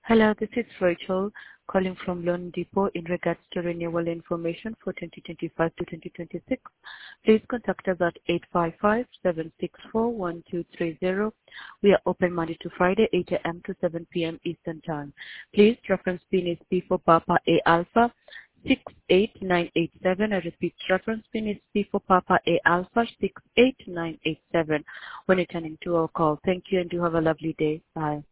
Hello, this is Rachel calling from Loan Depot in regards to renewal information for 2025 to 2026. Please contact us at 855-764-1230. We are open Monday to Friday, 8 A.M. to 7 P.M. Eastern Time. Please reference PIN is P for Papa A Alpha 68987. I repeat, reference PIN is P for Papa A Alpha 68987 when returning to our call. Thank you and do have a lovely day. Bye.